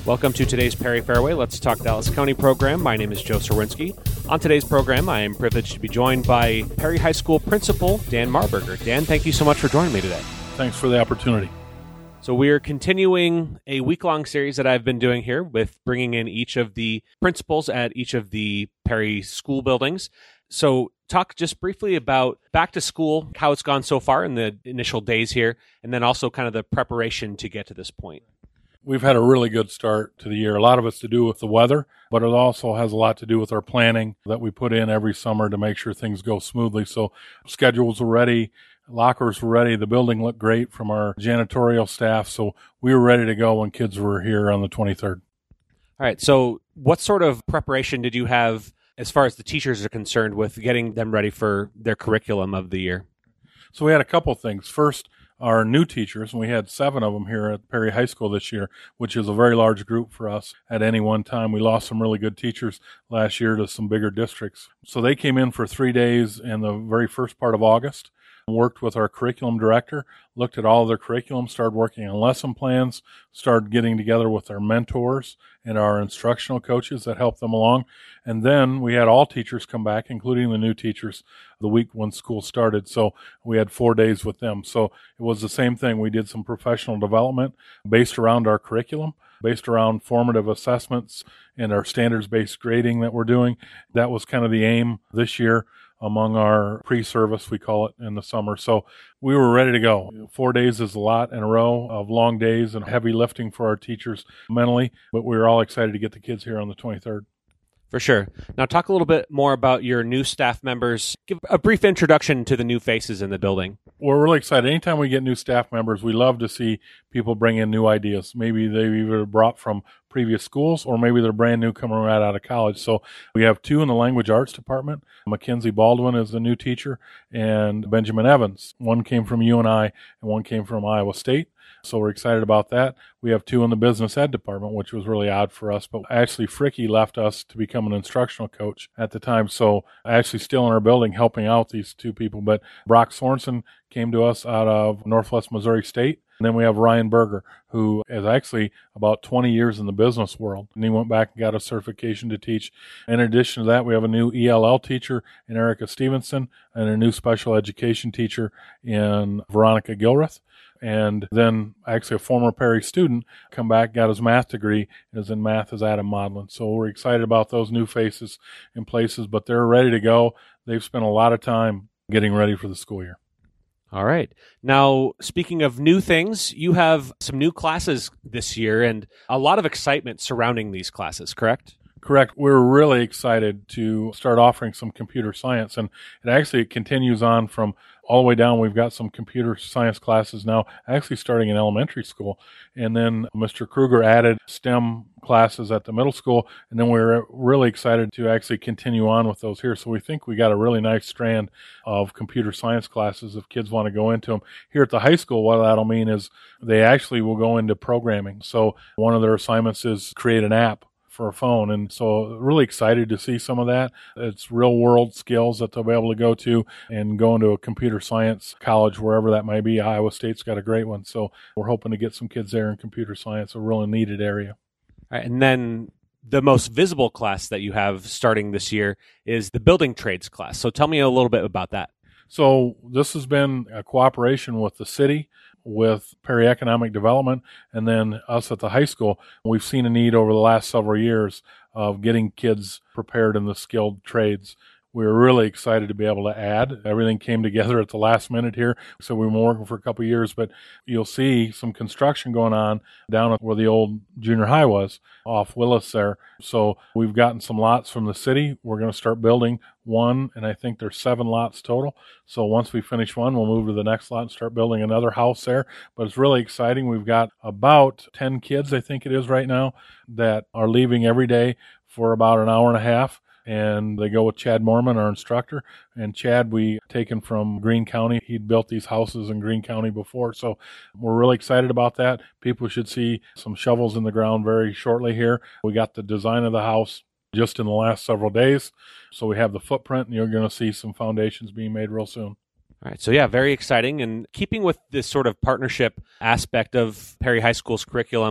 Welcome to today's Perry Fairway Let's Talk Dallas County program. My name is Joe Serwinski. On today's program, I am privileged to be joined by Perry High School Principal Dan Marburger. Dan, thank you so much for joining me today. Thanks for the opportunity. So we are continuing a week-long series that I've been doing here with bringing in each of the principals at each of the Perry school buildings. So talk just briefly about back to school, how it's gone so far in the initial days here, and then also kind of the preparation to get to this point. We've had a really good start to the year. A lot of it's to do with the weather, but it also has a lot to do with our planning that we put in every summer to make sure things go smoothly. So schedules were ready, lockers were ready, the building looked great from our janitorial staff. So we were ready to go when kids were here on the 23rd. All right. So what sort of preparation did you have as far as the teachers are concerned with getting them ready for their curriculum of the year? So we had a couple things. First, our new teachers, and we had 7 of them here at Perry High School this year, which is a very large group for us at any one time. We lost some really good teachers last year to some bigger districts. So they came in for 3 days in the very first part of August, worked with our curriculum director, looked at all of their curriculum, started working on lesson plans, started getting together with their mentors and our instructional coaches that helped them along. And then we had all teachers come back, including the new teachers, the week when school started. So we had 4 days with them. So it was the same thing. We did some professional development based around our curriculum, based around formative assessments and our standards-based grading that we're doing. That was kind of the aim this year among our pre-service, we call it, in the summer. So we were ready to go. 4 days is a lot in a row of long days and heavy lifting for our teachers mentally, but we were all excited to get the kids here on the 23rd. For sure. Now talk a little bit more about your new staff members. Give a brief introduction to the new faces in the building. We're really excited. Anytime we get new staff members, we love to see people bring in new ideas. Maybe they've either brought from previous schools or maybe they're brand new coming right out of college. So we have 2 in the language arts department. Mackenzie Baldwin is the new teacher and Benjamin Evans. One came from UNI and one came from Iowa State. So we're excited about that. We have 2 in the business ed department, which was really odd for us. But actually, Fricky left us to become an instructional coach at the time. So actually still in our building helping out these 2 people. But Brock Sorensen came to us out of Northwest Missouri State. And then we have Ryan Berger, who is actually about 20 years in the business world. And he went back and got a certification to teach. In addition to that, we have a new ELL teacher in Erica Stevenson and a new special education teacher in Veronica Gilrath. And then actually a former Perry student come back, got his math degree, is in math as Adam Modlin. So we're excited about those new faces in places, but they're ready to go. They've spent a lot of time getting ready for the school year. All right. Now, speaking of new things, you have some new classes this year and a lot of excitement surrounding these classes, correct? Correct. We're really excited to start offering some computer science, and it continues on from all the way down. We've got some computer science classes now, actually starting in elementary school, and then Mr. Kruger added STEM classes at the middle school, and then we're really excited to actually continue on with those here. So we think we got a really nice strand of computer science classes if kids want to go into them. Here at the high school, what that'll mean is they actually will go into programming. So one of their assignments is create an app for a phone. And so really excited to see some of that. It's real world skills that they'll be able to go to and go into a computer science college, wherever that may be. Iowa State's got a great one. So we're hoping to get some kids there in computer science, a really needed area. All right, and then the most visible class that you have starting this year is the building trades class. So tell me a little bit about that. So this has been a cooperation with the city, with Perry Economic Development, and then us at the high school. We've seen a need over the last several years of getting kids prepared in the skilled trades. We were really excited to be able to add. Everything came together at the last minute here. So we've been working for a couple of years, but you'll see some construction going on down where the old junior high was off Willis there. So we've gotten some lots from the city. We're going to start building one, and I think there's 7 lots total. So once we finish one, we'll move to the next lot and start building another house there. But it's really exciting. We've got about 10 kids, I think it is right now, that are leaving every day for about an hour and a half. And they go with Chad Mormon, our instructor. And Chad, we taken from Greene County. He'd built these houses in Greene County before. So we're really excited about that. People should see some shovels in the ground very shortly here. We got the design of the house just in the last several days. So we have the footprint, and you're going to see some foundations being made real soon. All right. So, yeah, very exciting. And keeping with this sort of partnership aspect of Perry High School's curriculum,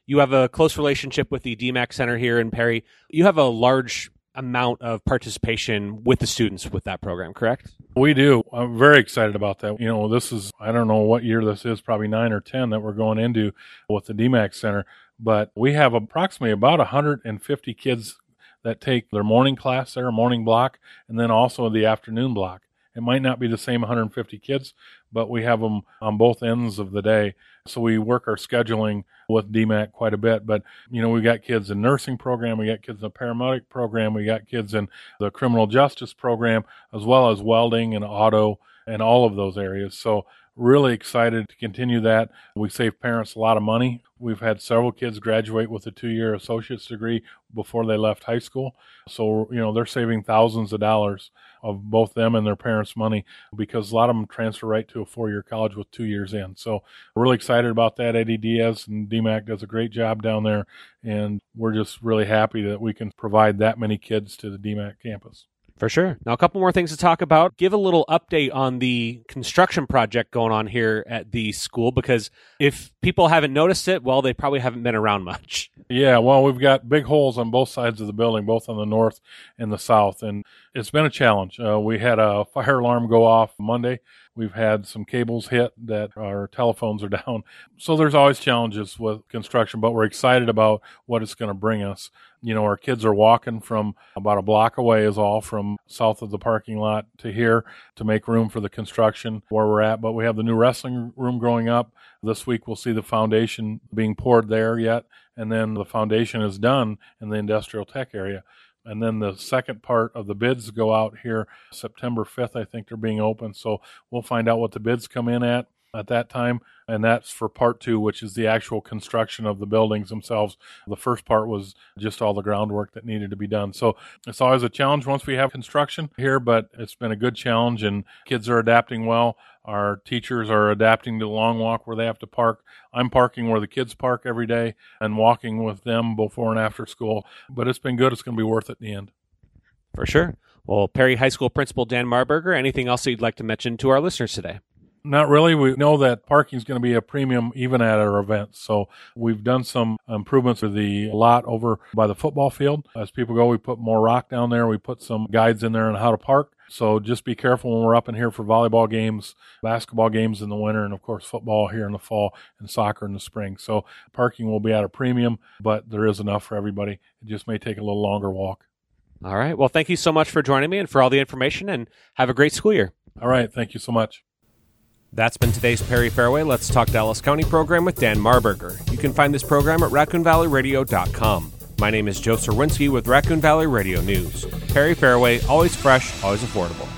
You have a close relationship with the DMACC Center here in Perry. You have a large amount of participation with the students with that program, correct? We do. I'm very excited about that. This is, I don't know what year this is, probably 9 or 10 that we're going into with the DMACC Center. But we have approximately about 150 kids that take their morning class there, morning block, and then also the afternoon block. It might not be the same 150 kids, but we have them on both ends of the day. So we work our scheduling with DMACC quite a bit. But, we got kids in nursing program, we got kids in the paramedic program, we got kids in the criminal justice program, as well as welding and auto and all of those areas. So really excited to continue that. We save parents a lot of money. We've had several kids graduate with a 2-year associate's degree before they left high school. So, they're saving thousands of dollars of both them and their parents' money because a lot of them transfer right to a 4-year college with 2 years in. So we're really excited about that. Eddie Diaz and DMACC does a great job down there, and we're just really happy that we can provide that many kids to the DMACC campus. For sure. Now, a couple more things to talk about. Give a little update on the construction project going on here at the school, because if people haven't noticed it, well, they probably haven't been around much. Yeah, well, we've got big holes on both sides of the building, both on the north and the south, and it's been a challenge. We had a fire alarm go off Monday. We've had some cables hit that our telephones are down. So there's always challenges with construction, but we're excited about what it's going to bring us. Our kids are walking from about a block away is all from south of the parking lot to here to make room for the construction where we're at. But we have the new wrestling room growing up. This week we'll see the foundation being poured there yet. And then the foundation is done in the industrial tech area. And then the second part of the bids go out here September 5th, I think they're being opened. So we'll find out what the bids come in at that time. And that's for part 2, which is the actual construction of the buildings themselves. The first part was just all the groundwork that needed to be done. So it's always a challenge once we have construction here, but it's been a good challenge, and kids are adapting well. Our teachers are adapting to the long walk where they have to park. I'm parking where the kids park every day and walking with them before and after school. But it's been good. It's going to be worth it in the end. For sure. Well, Perry High School Principal Dan Marburger, anything else that you'd like to mention to our listeners today? Not really. We know that parking is going to be a premium even at our events. So we've done some improvements to the lot over by the football field. As people go, we put more rock down there. We put some guides in there on how to park. So just be careful when we're up in here for volleyball games, basketball games in the winter, and, of course, football here in the fall and soccer in the spring. So parking will be at a premium, but there is enough for everybody. It just may take a little longer walk. All right. Well, thank you so much for joining me and for all the information, and have a great school year. All right. Thank you so much. That's been today's Perry Fairway Let's Talk Dallas County program with Dan Marburger. You can find this program at RaccoonValleyRadio.com. My name is Joe Serwinski with Raccoon Valley Radio News. Perry Fairway, always fresh, always affordable.